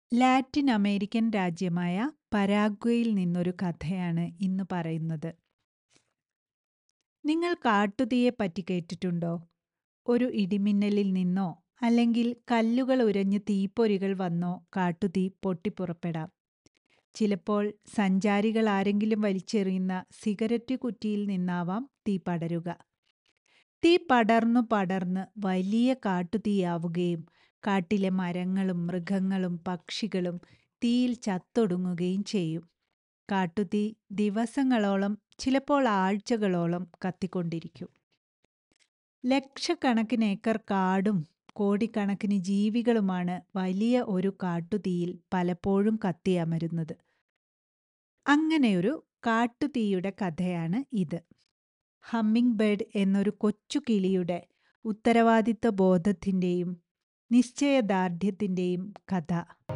Latin American രാജ്യമായ പരാഗ്വേയിൽ നിന്നൊരു കഥയാണ് ഇന്ന് പറയുന്നത്. നിങ്ങൾ കാട്ടുതീയെപ്പറ്റി കേട്ടിട്ടുണ്ടോ? ഒരു ഇടിമിന്നലിൽ നിന്നോ അല്ലെങ്കിൽ കല്ലുകൾ ഉരഞ്ഞ് തീപ്പൊരികൾ വന്നോ കാട്ടുതീ പൊട്ടിപ്പുറപ്പെടാം. ചിലപ്പോൾ സഞ്ചാരികൾ ആരെങ്കിലും വലിച്ചെറിയുന്ന സിഗരറ്റ് കുറ്റിയിൽ നിന്നാവാം തീ പടരുക. തീ പടർന്നു പടർന്ന് വലിയ കാട്ടുതീയാവുകയും കാട്ടിലെ മരങ്ങളും മൃഗങ്ങളും പക്ഷികളും തീയിൽ ചത്തൊടുങ്ങുകയും ചെയ്യും. കാട്ടുതീ ദിവസങ്ങളോളം, ചിലപ്പോൾ ആഴ്ചകളോളം കത്തിക്കൊണ്ടിരിക്കും. ലക്ഷക്കണക്കിന് ഏക്കർ കാടും കോടിക്കണക്കിന് ജീവികളുമാണ് വലിയ ഒരു കാട്ടുതീയിൽ പലപ്പോഴും കത്തിയമരുന്നത്. അങ്ങനെയൊരു കാട്ടുതീയുടെ കഥയാണ് ഇത്. ഹമ്മിങ് ബേർഡ് എന്നൊരു കൊച്ചു കിളിയുടെ ഉത്തരവാദിത്ത ബോധത്തിൻ്റെയും നിശ്ചയദാർഢ്യത്തിൻ്റെയും കഥ.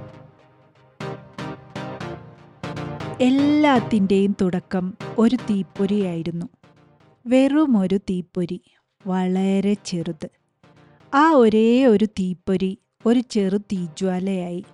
എല്ലാത്തിൻ്റെയും തുടക്കം ഒരു തീപ്പൊരിയായിരുന്നു. വെറുമൊരു തീപ്പൊരി, വളരെ ചെറുത്. ആ ഒരേ ഒരു തീപ്പൊരി ഒരു ചെറു തീജ്വാലയായി.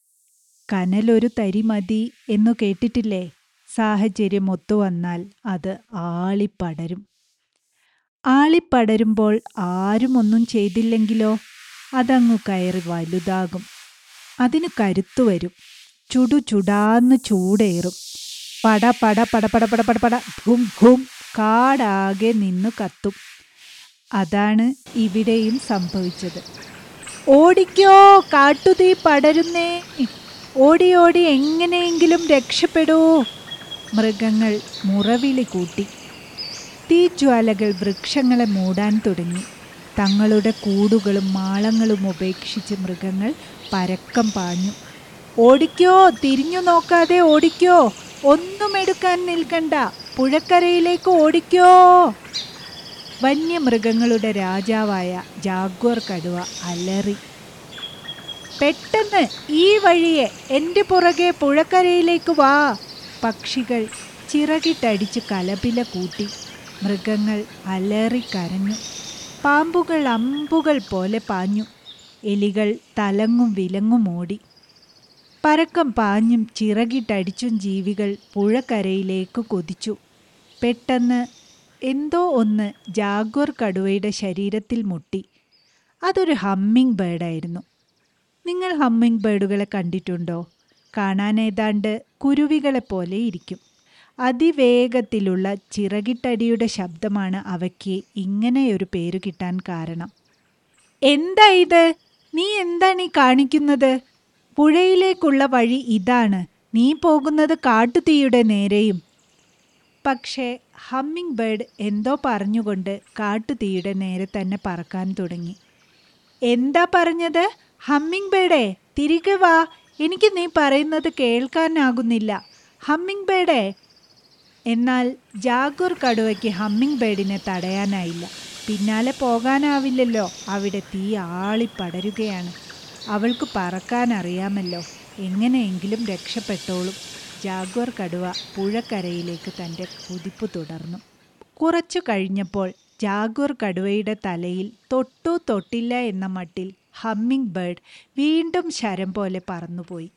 കനലൊരു തരി മതി എന്നു കേട്ടിട്ടില്ലേ? സാഹചര്യം ഒത്തുവന്നാൽ അത് ആളിപ്പടരും. ആളിപ്പടരുമ്പോൾ ആരും ഒന്നും ചെയ്തില്ലെങ്കിലോ അതങ്ങു കയറി വലുതാകും. അതിന് കരുത്തു വരും. ചുടാന്ന് ചൂടേറും. പട പട പട പട പട പട പട ഭും ഭും കാടാകെ നിന്നു കത്തും. അതാണ് ഇവിടെയും സംഭവിച്ചത്. ഓടിക്കോ, കാട്ടുതീ പടരുന്നേ! ഓടി ഓടി എങ്ങനെയെങ്കിലും രക്ഷപ്പെടൂ! മൃഗങ്ങൾ മുറവിളി കൂട്ടി. തീജ്വാലകൾ വൃക്ഷങ്ങളെ മൂടാൻ തുടങ്ങി. തങ്ങളുടെ കൂടുകളും മാളങ്ങളും ഉപേക്ഷിച്ച് മൃഗങ്ങൾ പരക്കം പാഞ്ഞു. ഓടിക്കോ, തിരിഞ്ഞു നോക്കാതെ ഓടിക്കോ! ഒന്നും എടുക്കാൻ നിൽക്കണ്ട, പുഴക്കരയിലേക്ക് ഓടിക്കോ! വന്യമൃഗങ്ങളുടെ രാജാവായ ജാഗ്വർ കടുവ അലറി. പെട്ടെന്ന് ഈ വഴിയെ, എൻ്റെ പുറകെ പുഴക്കരയിലേക്ക് വാ! പക്ഷികൾ ചിറകിട്ടടിച്ച് കലപില കൂട്ടി. മൃഗങ്ങൾ അലറിക്കരഞ്ഞു. പാമ്പുകൾ അമ്പുകൾ പോലെ പാഞ്ഞു. എലികൾ തലങ്ങും വിലങ്ങും ഓടി. പരക്കം പാഞ്ഞും ചിറകിട്ടടിച്ചും ജീവികൾ പുഴക്കരയിലേക്ക് കുതിച്ചു. പെട്ടെന്ന് എന്തോ ഒന്ന് ജാഗ്വർ കടുവയുടെ ശരീരത്തിൽ മുട്ടി. അതൊരു ഹമ്മിങ് ബേർഡായിരുന്നു. നിങ്ങൾ ഹമ്മിങ് ബേർഡുകളെ കണ്ടിട്ടുണ്ടോ? കാണാൻ ഏതാണ്ട് കുരുവികളെപ്പോലെ ഇരിക്കും. അതിവേഗത്തിലുള്ള ചിറകിട്ടടിയുടെ ശബ്ദമാണ് അവയ്ക്ക് ഇങ്ങനെയൊരു പേരു കിട്ടാൻ കാരണം. എന്താ ഇത്? നീ എന്താണ് ഈ കാണിക്കുന്നത്? പുഴയിലേക്കുള്ള വഴി ഇതാണ്. നീ പോകുന്നത് കാട്ടുതീയുടെ നേരെയും. പക്ഷേ ഹമ്മിങ് ബേർഡ് എന്തോ പറഞ്ഞുകൊണ്ട് കാട്ടുതീയുടെ നേരെ തന്നെ പറക്കാൻ തുടങ്ങി. എന്താ പറഞ്ഞത്? ഹമ്മിങ് ബേർഡേ, തിരികെ വാ! എനിക്ക് നീ പറയുന്നത് കേൾക്കാനാകുന്നില്ല. ഹമ്മിങ് ബേർഡേ! എന്നാൽ ജാഗ്വർ കടുവയ്ക്ക് ഹമ്മിങ് ബേർഡിനെ തടയാനായില്ല. പിന്നാലെ പോകാനാവില്ലല്ലോ, അവിടെ തീ ആളിപ്പടരുകയാണ്. അവൾക്ക് പറക്കാൻ അറിയാമല്ലോ. എങ്ങനെയെങ്കിലും രക്ഷപ്പെട്ടോളും. ജാഗ്വർ കടുവ പുഴക്കരയിലേക്ക് തൻ്റെ കുതിപ്പ് തുടർന്നു. കുറച്ചു കഴിഞ്ഞപ്പോൾ ജാഗ്വർ കടുവയുടെ തലയിൽ തൊട്ടു തൊട്ടില്ല എന്ന മട്ടിൽ ഹമ്മിങ് ബേർഡ് വീണ്ടും ശരം പോലെ പറന്നുപോയി.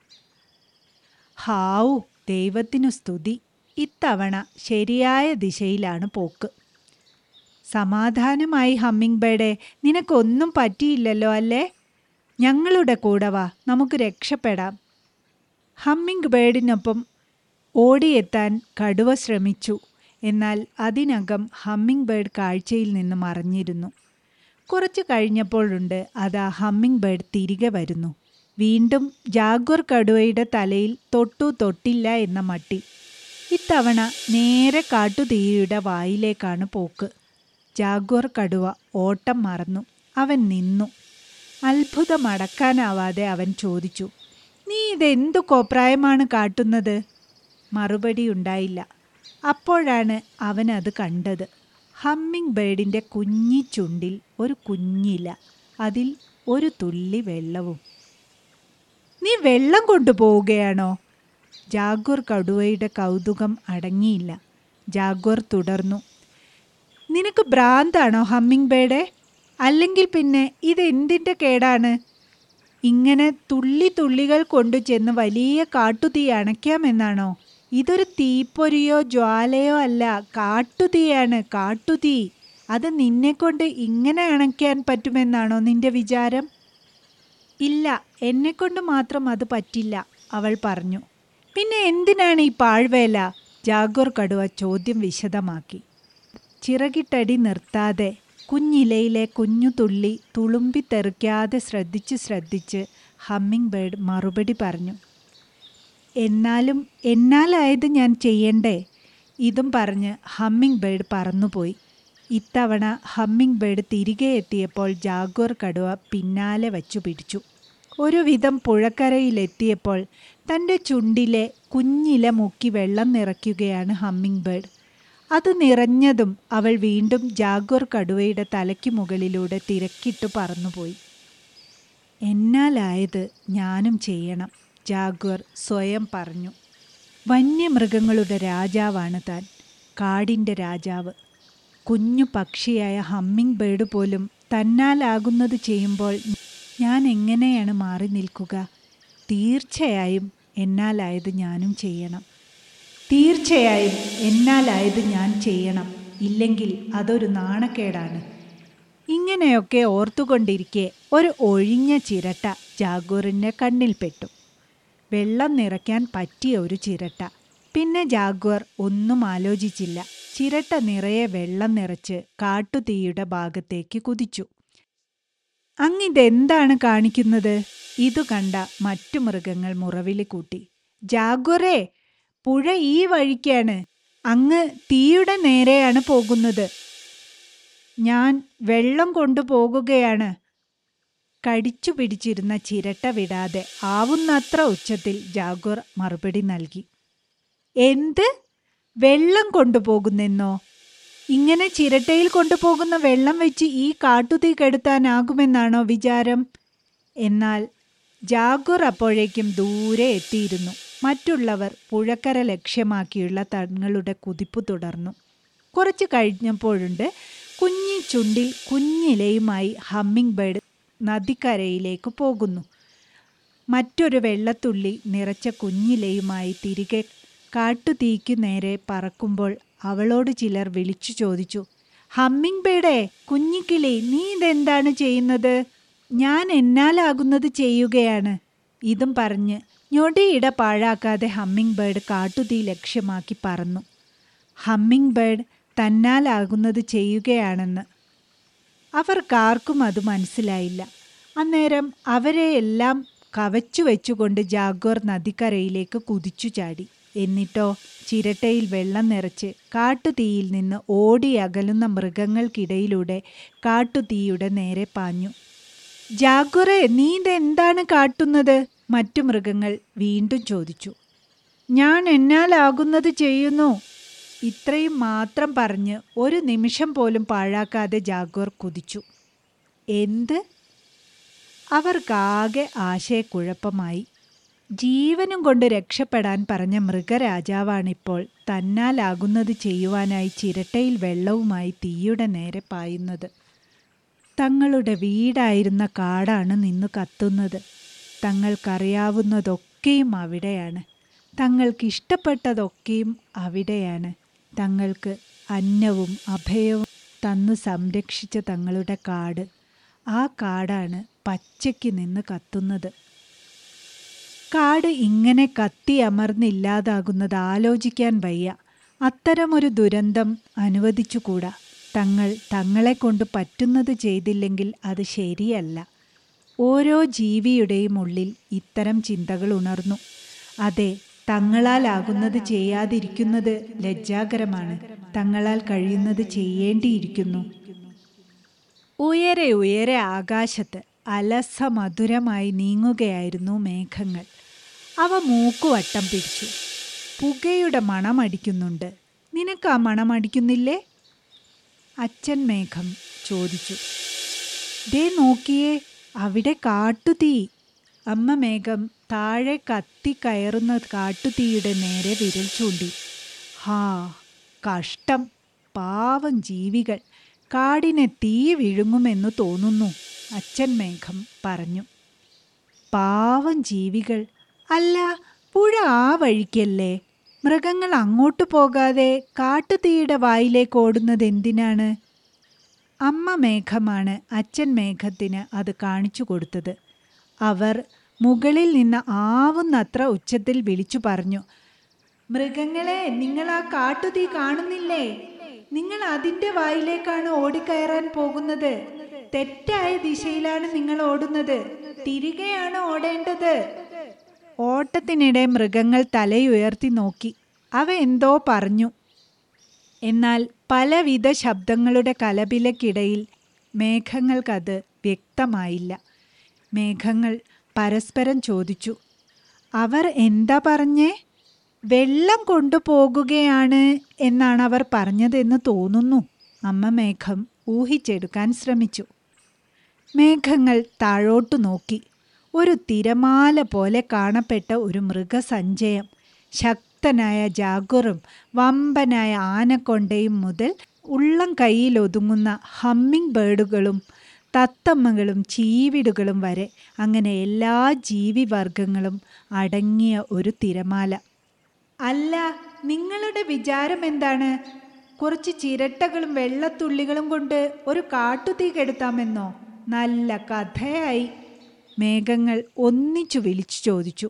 ഹാവൂ, ദൈവത്തിനു സ്തുതി! ഇത്തവണ ശരിയായ ദിശയിലാണ് പോക്ക്. സമാധാനമായി ഹമ്മിങ് ബേർഡേ, നിനക്കൊന്നും പറ്റിയില്ലല്ലോ അല്ലേ? ഞങ്ങളുടെ കൂടെ വാ, നമുക്ക് രക്ഷപ്പെടാം. ഹമ്മിങ് ബേർഡിനൊപ്പം ഓടിയെത്താൻ കടുവ ശ്രമിച്ചു. എന്നാൽ അതിനകം ഹമ്മിങ് ബേർഡ് കാഴ്ചയിൽ നിന്ന് മറഞ്ഞിരുന്നു. കുറച്ചു കഴിഞ്ഞപ്പോഴുണ്ട് അതാ ഹമ്മിങ് ബേർഡ് തിരികെ വരുന്നു. വീണ്ടും ജാഗ്വർ കടുവയുടെ തലയിൽ തൊട്ടു തൊട്ടില്ല എന്ന മട്ടിൽ. ഇത്തവണ നേരെ കാട്ടുതീയുടെ വായിലേക്കാണ് പോക്ക്. ജാഗ്വർ കടുവ ഓട്ടം മറന്നു. അവൻ നിന്നു. അത്ഭുതമടക്കാനാവാതെ അവൻ ചോദിച്ചു, നീ ഇതെന്തു കോപ്രായമാണ് കാട്ടുന്നത്? മറുപടി ഉണ്ടായില്ല. അപ്പോഴാണ് അവൻ അത് കണ്ടത്. ഹമ്മിങ് ബേർഡിൻ്റെ കുഞ്ഞി ചുണ്ടിൽ ഒരു കുഞ്ഞില, അതിൽ ഒരു തുള്ളി വെള്ളവും. നീ വെള്ളം കൊണ്ടുപോവുകയാണോ? ജാഗ്വർ കടുവയുടെ കൗതുകം അടങ്ങിയില്ല. ജാഗ്വർ തുടർന്നു, നിനക്ക് ഭ്രാന്താണോ ഹമ്മിങ് ബേർഡേ? അല്ലെങ്കിൽ പിന്നെ ഇതെന്തിൻ്റെ കേടാണ്? ഇങ്ങനെ തുള്ളി തുള്ളികൾ കൊണ്ടു ചെന്ന് വലിയ കാട്ടുതീ അണയ്ക്കാമെന്നാണോ? ഇതൊരു തീപ്പൊരിയോ ജ്വാലയോ അല്ല, കാട്ടുതീയാണ്, കാട്ടുതീ. അത് നിന്നെക്കൊണ്ട് ഇങ്ങനെ അണയ്ക്കാൻ പറ്റുമെന്നാണോ നിന്റെ വിചാരം? ഇല്ല, എന്നെക്കൊണ്ട് മാത്രം അത് പറ്റില്ല, അവൾ പറഞ്ഞു. പിന്നെ എന്തിനാണ് ഈ പാഴ്വേല? ജാഗോർ കടുവ ചോദ്യം വിശദമാക്കി. ചിറകിട്ടടി നിർത്താതെ കുഞ്ഞിലയിലെ കുഞ്ഞു തുള്ളി തുളുമ്പിത്തെറിക്കാതെ ശ്രദ്ധിച്ച് ഹമ്മിങ് ബേർഡ് മറുപടി പറഞ്ഞു. എന്നാലായത് ഞാൻ ചെയ്യണ്ടേ? ഇതും പറഞ്ഞ് ഹമ്മിങ് ബേർഡ് പറന്നുപോയി. ഇത്തവണ ഹമ്മിങ് ബേർഡ് തിരികെ എത്തിയപ്പോൾ ജാഗോർ കടുവ പിന്നാലെ വച്ചു പിടിച്ചു. ഒരുവിധം പുഴക്കരയിലെത്തിയപ്പോൾ തൻ്റെ ചുണ്ടിലെ കുഞ്ഞില മുക്കി വെള്ളം നിറയ്ക്കുകയാണ് ഹമ്മിങ് ബേർഡ്. അത് നിറഞ്ഞതും അവൾ വീണ്ടും ജാഗോർ കടുവയുടെ തലയ്ക്ക് മുകളിലൂടെ തിരക്കിട്ടു പറന്നുപോയി. എന്നാലായത് ഞാനും ചെയ്യണം, ജാഗോർ സ്വയം പറഞ്ഞു. വന്യമൃഗങ്ങളുടെ രാജാവാണ് താൻ, കാടിൻ്റെ രാജാവ്. കുഞ്ഞു പക്ഷിയായ ഹമ്മിങ് ബേർഡ് പോലും തന്നാലാകുന്നത് ചെയ്യുമ്പോൾ ഞാൻ എങ്ങനെയാണ് മാറി നിൽക്കുക? തീർച്ചയായും എന്നാലായത് ഞാനും ചെയ്യണം. തീർച്ചയായും എന്നാലായത് ഞാൻ ചെയ്യണം. ഇല്ലെങ്കിൽ അതൊരു നാണക്കേടാണ്. ഇങ്ങനെയൊക്കെ ഓർത്തുകൊണ്ടിരിക്കെ ഒരു ഒഴിഞ്ഞ ചിരട്ട ജാഗോറിൻ്റെ കണ്ണിൽപ്പെട്ടു. വെള്ളം നിറയ്ക്കാൻ പറ്റിയ ഒരു ചിരട്ട. പിന്നെ ജാഗ്വർ ഒന്നും ആലോചിച്ചില്ല. ചിരട്ട നിറയെ വെള്ളം നിറച്ച് കാട്ടുതീയുടെ ഭാഗത്തേക്ക് കുതിച്ചു. അങ്ങിതെന്താണ് കാണിക്കുന്നത്? ഇതു കണ്ട മറ്റു മൃഗങ്ങൾ മുറവിളി കൂട്ടി. ജാഗ്വറേ, പുഴ ഈ വഴിക്കാണ്. അങ്ങ് തീയുടെ നേരെയാണ് പോകുന്നത്. ഞാൻ വെള്ളം കൊണ്ടുപോകുകയാണ്. കടിച്ചു പിടിച്ചിരുന്ന ചിരട്ട വിടാതെ ആവുന്നത്ര ഉച്ചത്തിൽ ജാഗ്വർ മറുപടി നൽകി. എന്ത്? വെള്ളം കൊണ്ടുപോകുന്നെന്നോ? ഇങ്ങനെ ചിരട്ടയിൽ കൊണ്ടുപോകുന്ന വെള്ളം വെച്ച് ഈ കാട്ടുതീ കെടുത്താനാകുമെന്നാണോ വിചാരം? എന്നാൽ ജാഗ്വർ അപ്പോഴേക്കും ദൂരെ എത്തിയിരുന്നു. മറ്റുള്ളവർ പുഴക്കര ലക്ഷ്യമാക്കിയുള്ള തങ്ങളുടെ കുതിപ്പ് തുടർന്നു. കുറച്ച് കഴിഞ്ഞപ്പോഴുണ്ട് കുഞ്ഞി ചുണ്ടിൽ കുഞ്ഞിലയുമായി ഹമ്മിങ് ബേർഡ് നദിക്കരയിലേക്ക് പോകുന്നു. മറ്റൊരു വെള്ളത്തുള്ളി നിറച്ച കുഞ്ഞിലയുമായി തിരികെ കാട്ടുതീക്കു നേരെ പറക്കുമ്പോൾ അവളോട് ചിലർ വിളിച്ചു ചോദിച്ചു, ഹമ്മിങ് ബേർഡേ, കുഞ്ഞിക്കിളി, നീ ഇതെന്താണ് ചെയ്യുന്നത്? ഞാൻ എന്നാലാകുന്നത് ചെയ്യുകയാണ്. ഇതും പറഞ്ഞ് ഞൊടിയിട പാഴാക്കാതെ ഹമ്മിങ് ബേർഡ് കാട്ടുതീ ലക്ഷ്യമാക്കി പറന്നു. ഹമ്മിങ് ബേർഡ് തന്നാലാകുന്നത് ചെയ്യുകയാണെന്ന് അവർക്കാർക്കും അത് മനസ്സിലായില്ല. അന്നേരം അവരെയെല്ലാം കവച്ചു വെച്ചുകൊണ്ട് ജാഗ്വർ നദിക്കരയിലേക്ക് കുതിച്ചു ചാടി. എന്നിട്ടോ ചിരട്ടയിൽ വെള്ളം നിറച്ച് കാട്ടുതീയിൽ നിന്ന് ഓടി അകലുന്ന മൃഗങ്ങൾക്കിടയിലൂടെ കാട്ടുതീയുടെ നേരെ പാഞ്ഞു. ജാഗ്വറെ, നീ ഇതെന്താണ് കാട്ടുന്നത്? മറ്റു മൃഗങ്ങൾ വീണ്ടും ചോദിച്ചു. ഞാൻ എന്നാലാകുന്നത് ചെയ്യുന്നു. ഇത്രയും മാത്രം പറഞ്ഞ് ഒരു നിമിഷം പോലും പാഴാക്കാതെ ജാഗ്വർ കുതിച്ചു. എന്ത്? അവർക്കാകെ ആശയക്കുഴപ്പമായി. ജീവനും കൊണ്ട് രക്ഷപ്പെടാൻ പറഞ്ഞ മൃഗരാജാവാണിപ്പോൾ തന്നാലാകുന്നത് ചെയ്യുവാനായി ചിരട്ടയിൽ വെള്ളവുമായി തീയുടെ നേരെ പായുന്നത്. തങ്ങളുടെ വീടായിരുന്ന കാടാണ് നിന്നു കത്തുന്നത്. തങ്ങൾക്കറിയാവുന്നതൊക്കെയും അവിടെയാണ്. തങ്ങൾക്കിഷ്ടപ്പെട്ടതൊക്കെയും അവിടെയാണ്. തങ്ങൾക്ക് അന്നവും അഭയവും തന്നു സംരക്ഷിച്ച തങ്ങളുടെ കാട്, ആ കാടാണ് പച്ചയ്ക്ക് നിന്ന് കത്തുന്നത്. കാട് ഇങ്ങനെ കത്തിയമർന്നില്ലാതാകുന്നത് ആലോചിക്കാൻ വയ്യ. അത്തരമൊരു ദുരന്തം അനുവദിച്ചുകൂടാ. തങ്ങളെ കൊണ്ട് പറ്റുന്നത് ചെയ്തില്ലെങ്കിൽ അത് ശരിയല്ല. ഓരോ ജീവിയുടെയും ഉള്ളിൽ ഇത്തരം ചിന്തകൾ ഉണർന്നു. അതെ, തങ്ങളാലാകുന്നത് ചെയ്യാതിരിക്കുന്നത് ലജ്ജാകരമാണ്. തങ്ങളാൽ കഴിയുന്നത് ചെയ്യേണ്ടിയിരിക്കുന്നു. ഉയരെ ഉയരെ ആകാശത്ത് അലസമധുരമായി നീങ്ങുകയായിരുന്നു മേഘങ്ങൾ. അവ മൂക്കുവട്ടം പിടിച്ചു. പുകയുടെ മണമടിക്കുന്നുണ്ട്. നിനക്ക് ആ മണമടിക്കുന്നില്ലേ? അച്ഛൻ മേഘം ചോദിച്ചു. ദേ നോക്കിയേ, അവിടെ കാട്ടുതീ. അമ്മ മേഘം താഴെ കത്തി കയറുന്ന കാട്ടുതീയുടെ നേരെ വിരൽ ചൂണ്ടി. ഹാ, കഷ്ടം, പാവം ജീവികൾ. കാടിനെ തീ വിഴുങ്ങുമെന്നു തോന്നുന്നു, അച്ഛൻ മേഘം പറഞ്ഞു. പാവം ജീവികൾ. അല്ല, പുഴ ആ വഴിക്കല്ലേ? മൃഗങ്ങൾ അങ്ങോട്ട് പോകാതെ കാട്ടുതീയുടെ വായിലേക്ക് ഓടുന്നത് എന്തിനാണ്? അമ്മ മേഘമാണ് അച്ഛൻ മേഘത്തിന് അത് കാണിച്ചു കൊടുത്തത്. അവർ മുകളിൽ നിന്ന് ആവുന്നത്ര ഉച്ചത്തിൽ വിളിച്ചു പറഞ്ഞു, മൃഗങ്ങളെ, നിങ്ങൾ ആ കാട്ടുതീ കാണുന്നില്ലേ? നിങ്ങൾ അതിൻ്റെ വായിലേക്കാണ് ഓടിക്കയറാൻ പോകുന്നത്. തെറ്റായ ദിശയിലാണ് നിങ്ങൾ ഓടുന്നത്. തിരികെയാണ് ഓടേണ്ടത്. ഓട്ടത്തിനിടെ മൃഗങ്ങൾ തലയുയർത്തി നോക്കി. അവ എന്തോ പറഞ്ഞു. എന്നാൽ പലവിധ ശബ്ദങ്ങളുടെ കലപിലക്കിടയിൽ മേഘങ്ങൾക്കത് വ്യക്തമായില്ല. മേഘങ്ങൾ പരസ്പരം ചോദിച്ചു, അവർ എന്താ പറഞ്ഞേ? വെള്ളം കൊണ്ടുപോകുകയാണ് എന്നാണ് അവർ പറഞ്ഞതെന്ന് തോന്നുന്നു. അമ്മ മേഘം ഊഹിച്ചെടുക്കാൻ ശ്രമിച്ചു. മേഘങ്ങൾ താഴോട്ടു നോക്കി. ഒരു തിരമാല പോലെ കാണപ്പെട്ട ഒരു മൃഗസഞ്ചയം. ശക്തനായ ജാഗറും വമ്പനായ ആനക്കൊണ്ടയും മുതൽ ഉള്ളം കൈയിലൊതുങ്ങുന്ന ഹമ്മിങ് ബേർഡുകളും തത്തമ്മകളും ചീവിടുകളും വരെ, അങ്ങനെ എല്ലാ ജീവിവർഗങ്ങളും അടങ്ങിയ ഒരു തിരമാല. അല്ല, നിങ്ങളുടെ വിചാരം എന്താണ്? കുറച്ച് ചിരട്ടകളും വെള്ളത്തുള്ളികളും കൊണ്ട് ഒരു കാട്ടുതീ കെടുത്താമെന്നോ? നല്ല കഥയായി. മേഘങ്ങൾ ഒന്നിച്ചു വിളിച്ചു ചോദിച്ചു.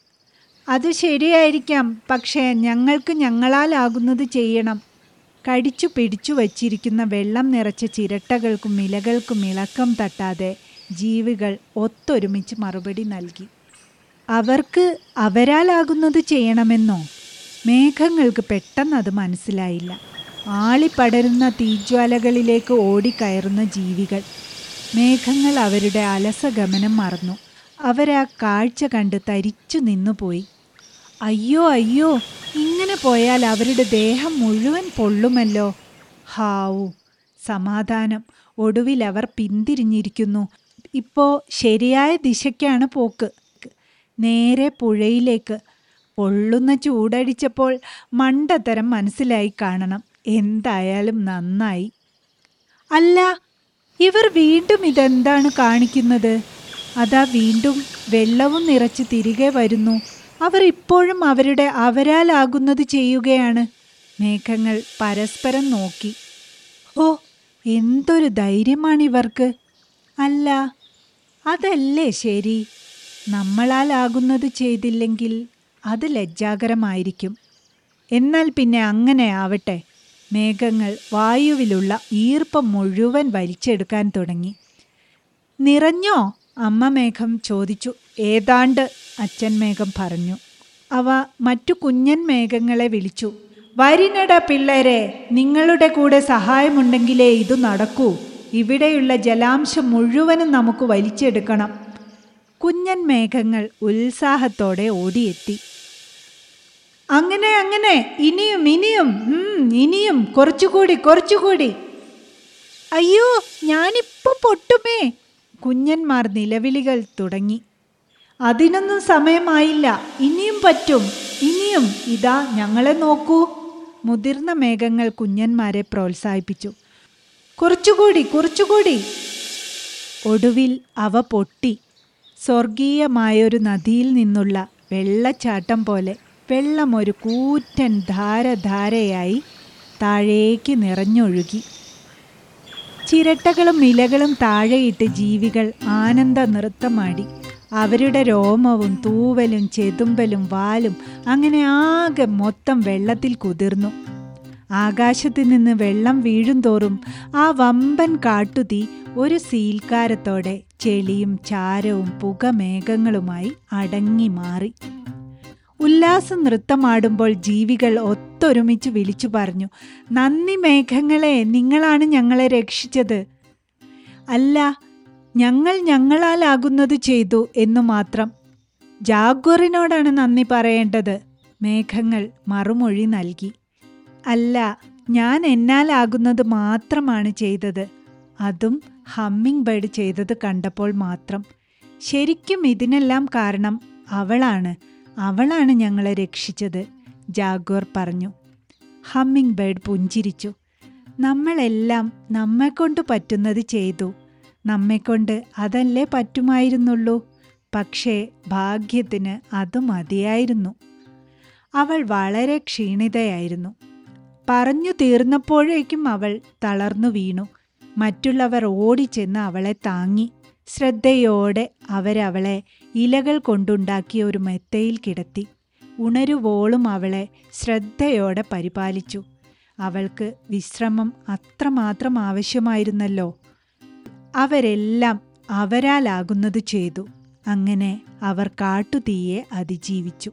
അത് ശരിയായിരിക്കാം, പക്ഷേ ഞങ്ങൾക്ക് ഞങ്ങളാലാകുന്നത് ചെയ്യണം. കടിച്ചു പിടിച്ചു വച്ചിരിക്കുന്ന വെള്ളം നിറച്ച ചിരട്ടകൾക്കും ഇലകൾക്കും ഇളക്കം തട്ടാതെ ജീവികൾ ഒത്തൊരുമിച്ച് മറുപടി നൽകി. അവർക്ക് അവരാലാകുന്നത് ചെയ്യണമെന്നോ? മേഘങ്ങൾക്ക് പെട്ടെന്ന് അത് മനസ്സിലായില്ല. ആളിപ്പടരുന്ന തീജ്വാലകളിലേക്ക് ഓടിക്കയറുന്ന ജീവികൾ. മേഘങ്ങൾ അവരുടെ അലസഗമനം മറന്നു. അവരാ കാഴ്ച കണ്ട് തരിച്ചു നിന്നുപോയി. അയ്യോ അയ്യോ, ഇങ്ങനെ പോയാൽ അവരുടെ ദേഹം മുഴുവൻ പൊള്ളുമല്ലോ. ഹാവൂ, സമാധാനം. ഒടുവിൽ അവർ പിന്തിരിഞ്ഞിരിക്കുന്നു. ഇപ്പോൾ ശരിയായ ദിശയ്ക്കാണ് പോക്ക്. നേരെ പുഴയിലേക്ക്. പൊള്ളുന്ന ചൂടടിച്ചപ്പോൾ മണ്ടത്തരം മനസ്സിലായി കാണണം. എന്തായാലും നന്നായി. അല്ല, ഇവർ വീണ്ടും ഇതെന്താണ് കാണിക്കുന്നത്? അതാ വീണ്ടും വെള്ളവും നിറച്ച് തിരികെ വരുന്നു. അവർ ഇപ്പോഴും അവരാലാകുന്നത് ചെയ്യുകയാണ്. മേഘങ്ങൾ പരസ്പരം നോക്കി. ഓ, എന്തൊരു ധൈര്യമാണിവർക്ക്. അല്ല, അതല്ലേ ശരി. നമ്മളാലാകുന്നത് ചെയ്തില്ലെങ്കിൽ അത് ലജ്ജാകരമായിരിക്കും. എന്നാൽ പിന്നെ അങ്ങനെ ആവട്ടെ. മേഘങ്ങൾ വായുവിലുള്ള ഈർപ്പം മുഴുവൻ വലിച്ചെടുക്കാൻ തുടങ്ങി. നിറഞ്ഞോ? അമ്മ മേഘം ചോദിച്ചു. ഏതാണ്ട്, അച്ഛൻ മേഘം പറഞ്ഞു. അവ മറ്റു കുഞ്ഞൻ മേഘങ്ങളെ വിളിച്ചു. വരിനട പിള്ളേരെ, നിങ്ങളുടെ കൂടെ സഹായമുണ്ടെങ്കിലേ ഇത് നടക്കൂ. ഇവിടെയുള്ള ജലാംശം മുഴുവനും നമുക്ക് വലിച്ചെടുക്കണം. കുഞ്ഞൻ മേഘങ്ങൾ ഉത്സാഹത്തോടെ ഓടിയെത്തി. അങ്ങനെ അങ്ങനെ, ഇനിയും ഇനിയും ഇനിയും, കുറച്ചുകൂടി. അയ്യോ, ഞാനിപ്പോൾ പൊട്ടുമേ. കുഞ്ഞന്മാർ നിലവിളികൾ തുടങ്ങി. അതിനൊന്നും സമയമായില്ല. ഇനിയും പറ്റും, ഇനിയും. ഇതാ ഞങ്ങളെ നോക്കൂ. മുതിർന്ന മേഘങ്ങൾ കുഞ്ഞന്മാരെ പ്രോത്സാഹിപ്പിച്ചു. കുറച്ചുകൂടി. ഒടുവിൽ അവ പൊട്ടി. സ്വർഗീയമായൊരു നദിയിൽ നിന്നുള്ള വെള്ളച്ചാട്ടം പോലെ വെള്ളം ഒരു കൂറ്റൻ ധാരയായി താഴേക്ക് നിറഞ്ഞൊഴുകി. ചിരട്ടകളും ഇലകളും താഴെയിട്ട് ജീവികൾ ആനന്ദ നൃത്തമാടി. അവരുടെ രോമവും തൂവലും ചെതുമ്പലും വാലും അങ്ങനെ ആകെ മൊത്തം വെള്ളത്തിൽ കുതിർന്നു. ആകാശത്ത് നിന്ന് വെള്ളം വീഴുന്തോറും ആ വമ്പൻ കാട്ടുതീ ഒരു സീൽക്കാരത്തോടെ ചെളിയും ചാരവും പുകമേഘങ്ങളുമായി അടങ്ങി മാറി. ഉല്ലാസ നൃത്തമാടുമ്പോൾ ജീവികൾ ഒത്തൊരുമിച്ച് വിളിച്ചു പറഞ്ഞു, നന്ദി മേഘങ്ങളെ, നിങ്ങളാണ് ഞങ്ങളെ രക്ഷിച്ചത്. അല്ല, ഞങ്ങളാലാകുന്നത് ചെയ്തു എന്നു മാത്രം. ജാഗ്വറിനോടാണ് നന്ദി പറയേണ്ടത്. മേഘങ്ങൾ മറുമൊഴി നൽകി. അല്ല, ഞാൻ എന്നാലാകുന്നത് മാത്രമാണ് ചെയ്തത്. അതും ഹമ്മിങ് ബേർഡ് ചെയ്തത് കണ്ടപ്പോൾ മാത്രം. ശരിക്കും ഇതിനെല്ലാം കാരണം അവളാണ് ഞങ്ങളെ രക്ഷിച്ചത്, ജാഗ്വർ പറഞ്ഞു. ഹമ്മിങ് ബേർഡ് പുഞ്ചിരിച്ചു. നമ്മളെല്ലാം നമ്മെക്കൊണ്ട് പറ്റുന്നത് ചെയ്തു. നമ്മെക്കൊണ്ട് അതല്ലേ പറ്റുമായിരുന്നുള്ളൂ. പക്ഷേ ഭാഗ്യത്തിന് അത് മതിയായിരുന്നു. അവൾ വളരെ ക്ഷീണിതയായിരുന്നു. പറഞ്ഞു തീർന്നപ്പോഴേക്കും അവൾ തളർന്നു വീണു. മറ്റുള്ളവർ ഓടിച്ചെന്ന് അവളെ താങ്ങി. ശ്രദ്ധയോടെ അവരവളെ ഇലകൾ കൊണ്ടുണ്ടാക്കിയ ഒരു മെത്തയിൽ കിടത്തി. ഉണരുവോളും അവളെ ശ്രദ്ധയോടെ പരിപാലിച്ചു. അവൾക്ക് വിശ്രമം അത്രമാത്രം ആവശ്യമായിരുന്നല്ലോ. അവരെല്ലാം അവരാലാകുന്നത് ചെയ്തു. അങ്ങനെ അവർ കാട്ടുതീയെ അതിജീവിച്ചു.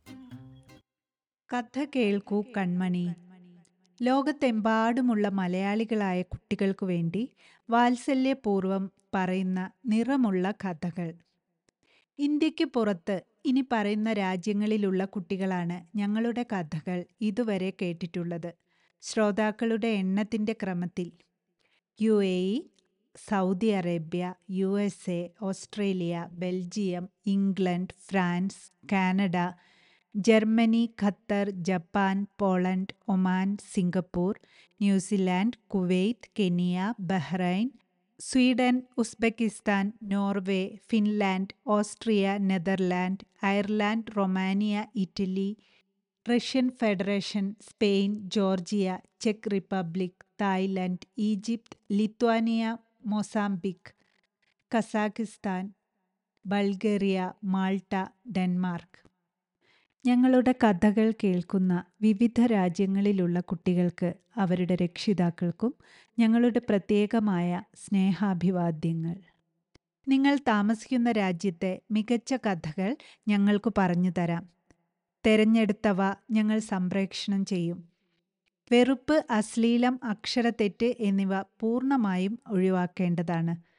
കഥ കേൾക്കൂ കൺമണി. ലോകത്തെമ്പാടുമുള്ള മലയാളികളായ കുട്ടികൾക്കു വേണ്ടി വാത്സല്യപൂർവം പറയുന്ന നിറമുള്ള കഥകൾ. ഇന്ത്യക്ക് പുറത്ത് ഇനി പറയുന്ന രാജ്യങ്ങളിലുള്ള കുട്ടികളാണ് ഞങ്ങളുടെ കഥകൾ ഇതുവരെ കേട്ടിട്ടുള്ളത്. ശ്രോതാക്കളുടെ എണ്ണത്തിൻ്റെ ക്രമത്തിൽ UAE, Saudi Arabia, USA, Australia, Belgium, England, France, Canada, Germany, Qatar, Japan, Poland, Oman, Singapore, New Zealand, Kuwait, Kenya, Bahrain, Sweden, Uzbekistan, Norway, Finland, Austria, Netherland, Ireland, Romania, Italy, Russian Federation, Spain, Georgia, ചെക്ക് Republic, Thailand, Egypt, Lithuania, Mozambique, Kazakhstan, Bulgaria, Malta, Denmark. ഞങ്ങളുടെ കഥകൾ കേൾക്കുന്ന വിവിധ രാജ്യങ്ങളിലുള്ള കുട്ടികൾക്ക് അവരുടെ രക്ഷിതാക്കൾക്കും ഞങ്ങളുടെ പ്രത്യേകമായ സ്നേഹാഭിവാദ്യങ്ങൾ. നിങ്ങൾ താമസിക്കുന്ന രാജ്യത്തെ മികച്ച കഥകൾ ഞങ്ങൾക്ക് പറഞ്ഞു തരാം. തെരഞ്ഞെടുത്തവ ഞങ്ങൾ സംപ്രേഷണം ചെയ്യും. വെറുപ്പ്, അശ്ലീലം, അക്ഷരത്തെറ്റ് എന്നിവ പൂർണ്ണമായും ഒഴിവാക്കേണ്ടതാണ്.